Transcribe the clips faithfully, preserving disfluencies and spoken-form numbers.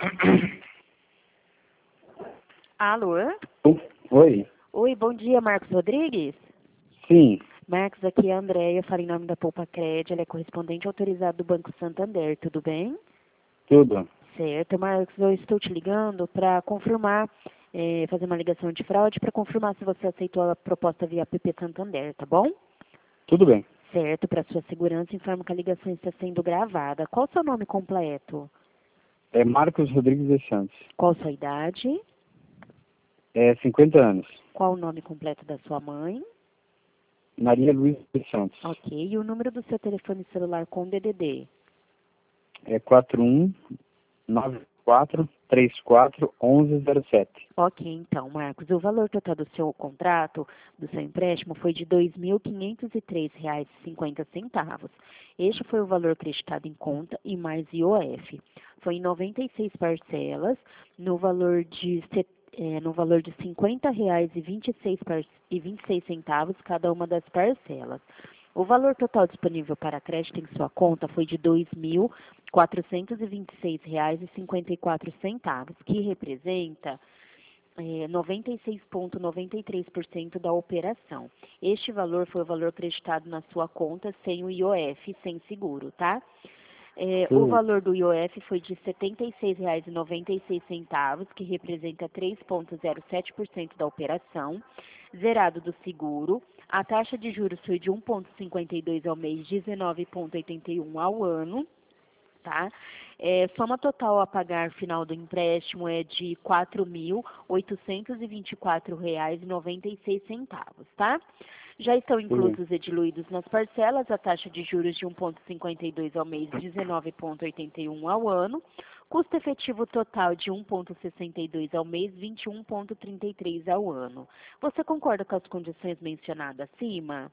Alô? Oi. Oi, bom dia, Marcos Rodrigues? Sim. Marcos, aqui é a Andréia, fala em nome da Poupa Cred, ela é correspondente autorizado do Banco Santander, tudo bem? Tudo. Certo, Marcos, eu estou te ligando para confirmar, eh, fazer uma ligação de fraude para confirmar se você aceitou a proposta via P P Santander, tá bom? Tudo bem. Certo, para sua segurança, informo que a ligação está sendo gravada. Qual o seu nome completo? É Marcos Rodrigues dos Santos. Qual sua idade? É cinquenta anos. Qual o nome completo da sua mãe? Maria Luiza dos Santos. Ok, e o número do seu telefone celular com D D D? É quatro um nove quatro três quatro um um zero sete. Ok, então, Marcos, o valor total do seu contrato, do seu empréstimo, foi de dois mil quinhentos e três reais e cinquenta centavos. Este foi o valor acreditado em conta e mais I O F. Foi em noventa e seis parcelas, no valor de, é, no valor de cinquenta reais e vinte e seis, e vinte e seis centavos cada uma das parcelas. O valor total disponível para crédito em sua conta foi de dois mil quatrocentos e vinte e seis reais e cinquenta e quatro centavos, que representa é, noventa e seis vírgula noventa e três por cento da operação. Este valor foi o valor acreditado na sua conta sem o I O F, sem seguro, tá? É, o valor do I O F foi de setenta e seis reais e noventa e seis centavos, que representa três vírgula zero sete por cento da operação, zerado do seguro. A taxa de juros foi de um vírgula cinquenta e dois ao mês, dezenove vírgula oitenta e um ao ano. Tá? É, soma total a pagar final do empréstimo é de quatro mil oitocentos e vinte e quatro reais e noventa e seis centavos, tá? Já estão inclusos e diluídos nas parcelas a taxa de juros de um vírgula cinquenta e dois ao mês, dezenove vírgula oitenta e um ao ano, custo efetivo total de um vírgula sessenta e dois ao mês, vinte e um vírgula trinta e três ao ano. Você concorda com as condições mencionadas acima?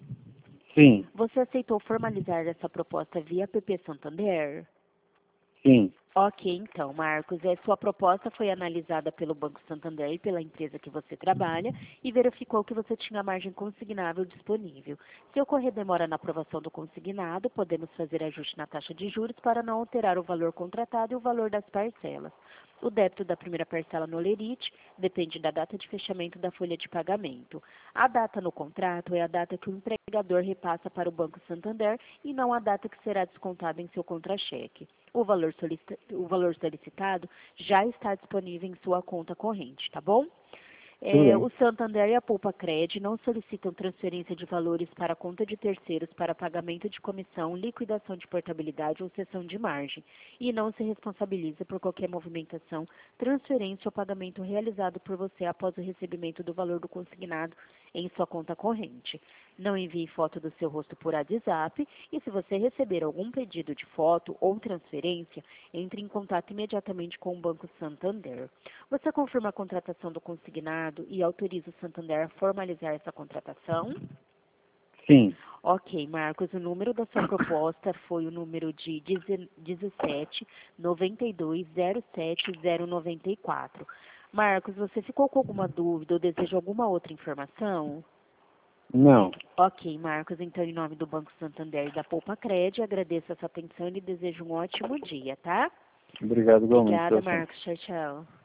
Sim. Você aceitou formalizar essa proposta via P P Santander? Sim. Ok, então, Marcos, a sua proposta foi analisada pelo Banco Santander e pela empresa que você trabalha e verificou que você tinha margem consignável disponível. Se ocorrer demora na aprovação do consignado, podemos fazer ajuste na taxa de juros para não alterar o valor contratado e o valor das parcelas. O débito da primeira parcela no Lerite depende da data de fechamento da folha de pagamento. A data no contrato é a data que o empregador repassa para o Banco Santander e não a data que será descontada em seu contra-cheque. O valor, o valor solicitado já está disponível em sua conta corrente, tá bom? É, o Santander e a Poupa Cred não solicitam transferência de valores para a conta de terceiros para pagamento de comissão, liquidação de portabilidade ou cessão de margem e não se responsabiliza por qualquer movimentação, transferência ou pagamento realizado por você após o recebimento do valor do consignado em sua conta corrente. Não envie foto do seu rosto por WhatsApp e se você receber algum pedido de foto ou transferência, entre em contato imediatamente com o Banco Santander. Você confirma a contratação do consignado e autoriza o Santander a formalizar essa contratação? Sim. Ok, Marcos, o número da sua proposta foi o número de dezessete noventa e dois zero sete zero noventa e quatro. Marcos, você ficou com alguma dúvida ou deseja alguma outra informação? Não. Ok, Marcos, então em nome do Banco Santander e da Poupa Cred, agradeço a sua atenção e desejo um ótimo dia, tá? Obrigado, igualmente. Obrigada, Marcos. Tchau, tchau.